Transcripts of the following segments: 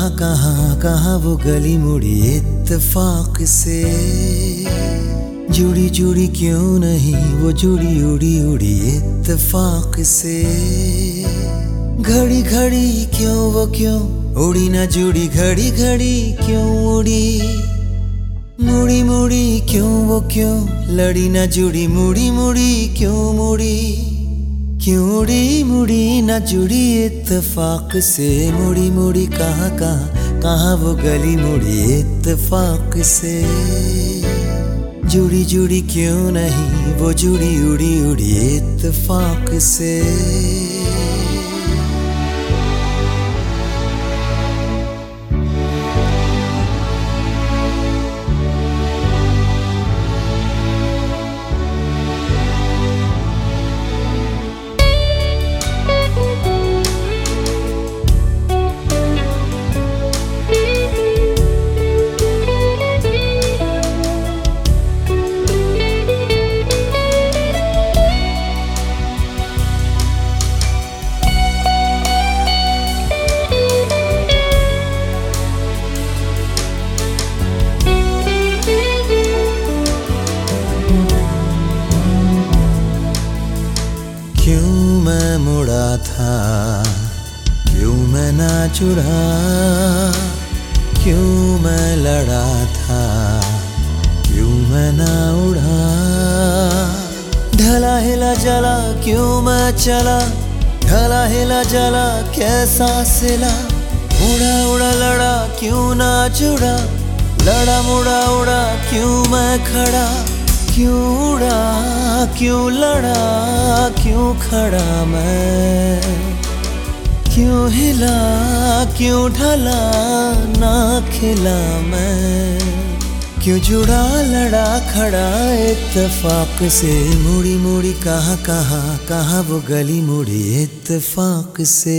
कहाँ वो गली मुड़ी इत्तेफाक से। जुड़ी जुड़ी क्यों नहीं वो जुड़ी उड़ी उड़ी इत्तेफाक से। घड़ी घड़ी क्यों वो क्यों उड़ी ना जुड़ी, घड़ी घड़ी क्यों उड़ी। मुड़ी मुड़ी क्यों वो क्यों लड़ी ना जुड़ी, मुड़ी मुड़ी क्यों मुड़ी। क्यों उड़ी मुड़ी ना जुड़ी इत्तेफाक से। मुड़ी मुड़ी कहाँ वो गली मुड़ी इत्तेफाक से। जुड़ी जुड़ी क्यों नहीं वो जुड़ी उड़ी उड़ी इत्तेफाक से। क्यों मैं मुड़ा था, क्यों मैं ना जुड़ा। क्यों मैं लड़ा था, क्यों मैं ना उड़ा। ढला हिला जला क्यों मैं चला, ढला हिला जला कैसा सिला। उड़ा उड़ा लड़ा क्यों ना जुड़ा, लड़ा मुड़ा उड़ा क्यों मैं खड़ा। क्यों उड़ा क्यों लड़ा क्यों खड़ा मैं। क्यों हिला क्यों ढला ना खिला मैं। क्यों जुड़ा लड़ा खड़ा इत्तेफाक से। मुड़ी मुड़ी कहाँ वो गली मुड़ी इत्तेफाक से।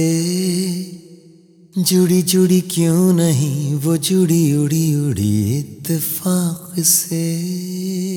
जुड़ी जुड़ी क्यों नहीं वो जुड़ी उड़ी उड़ी इत्तेफाक से।